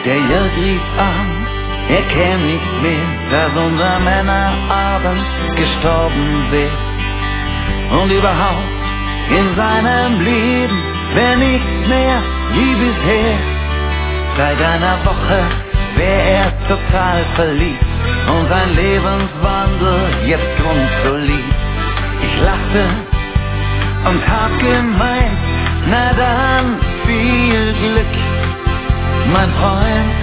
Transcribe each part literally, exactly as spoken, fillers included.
Der Jörg rief an, er käm nicht mehr, dass unser Männerabend gestorben wär. Und überhaupt in seinem Leben wär nichts mehr wie bisher. Seit einer Woche wär er total verliebt und sein Lebenswandel jetzt grundsolid. Ich lachte und hab gemeint, na dann viel Glück, mein Freund.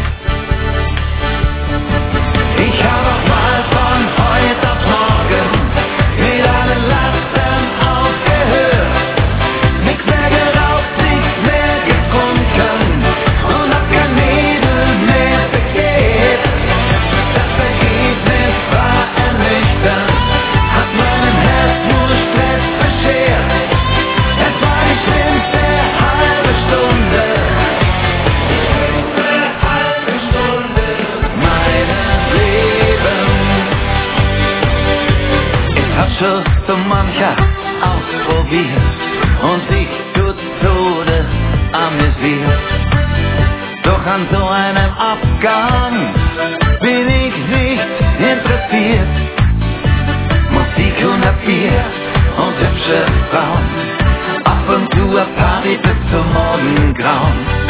Ich hab auch mal von heute auf morgen mit allen Lasten aufgehört, nichts mehr geraucht, nichts mehr getrunken und hab kein Mädel mehr begehrt. Das Ergebnis war ernüchternd, hat meinem Herz nur Stress beschert. Es war die schlimmste halbe Stunde, die schlimmste halbe Stunde meines Lebens. Ich hab schon so mancher ausprobiert und sich zu Tode amüsiert. Doch an so einem Abgang bin ich nicht interessiert. Musik und Bier und hübsche Frauen, ab und zu eine Party bis zum Morgengrauen.